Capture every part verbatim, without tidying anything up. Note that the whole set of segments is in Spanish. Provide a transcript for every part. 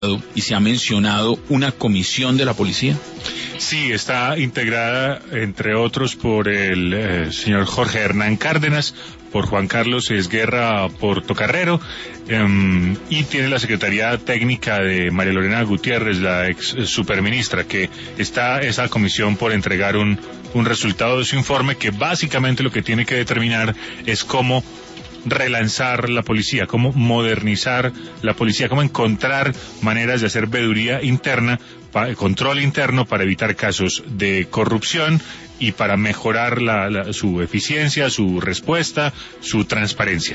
y se ha mencionado una comisión de la policía. Sí, está integrada, entre otros, por el eh, señor Jorge Hernán Cárdenas, por Juan Carlos Esguerra Portocarrero, eh, y tiene la Secretaría Técnica de María Lorena Gutiérrez, la ex superministra, que está esa comisión por entregar un, un resultado de su informe que básicamente lo que tiene que determinar es cómo relanzar la policía, cómo modernizar la policía, cómo encontrar maneras de hacer veeduría interna, pa, control interno para evitar casos de corrupción y para mejorar la, la, su eficiencia, su respuesta, su transparencia.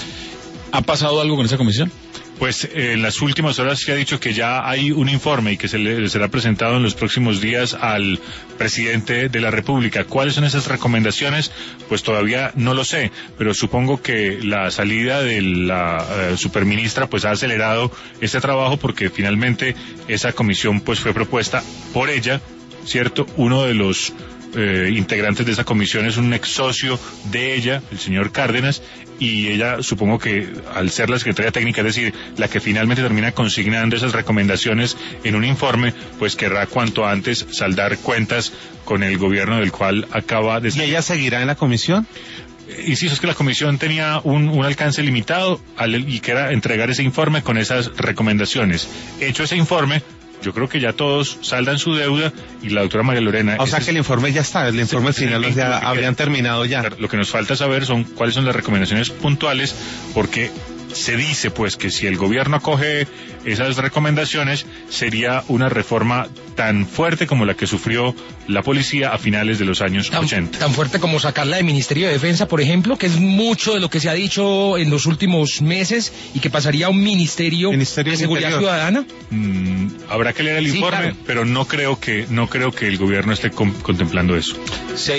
¿Ha pasado algo con esa comisión? Pues eh, en las últimas horas se ha dicho que ya hay un informe y que se le será presentado en los próximos días al presidente de la República. ¿Cuáles son esas recomendaciones? Pues todavía no lo sé, pero supongo que la salida de la eh, superministra pues ha acelerado este trabajo porque finalmente esa comisión pues fue propuesta por ella, ¿cierto? Uno de los eh, integrantes de esa comisión es un ex socio de ella, el señor Cárdenas, y ella, supongo que al ser la Secretaría Técnica, es decir, la que finalmente termina consignando esas recomendaciones en un informe, pues querrá cuanto antes saldar cuentas con el gobierno del cual acaba de... ¿Y ella seguirá en la comisión? Y sí, es que la comisión tenía un, un alcance limitado al, y que era entregar ese informe con esas recomendaciones. Hecho ese informe, yo creo que ya todos saldan su deuda y la doctora María Lorena... O sea que el informe ya está, el informe sí, final el, ya el, habrían terminado ya. Lo que nos falta saber son cuáles son las recomendaciones puntuales, porque se dice pues que si el gobierno acoge esas recomendaciones sería una reforma tan fuerte como la que sufrió la policía a finales de los años tan, ochenta. Tan fuerte como sacarla del Ministerio de Defensa, por ejemplo, que es mucho de lo que se ha dicho en los últimos meses y que pasaría a un Ministerio, Ministerio de Seguridad Interior. Ciudadana. Mm, habrá que leer el Sí, informe, claro. pero no creo que no creo que el gobierno esté com- contemplando eso. Se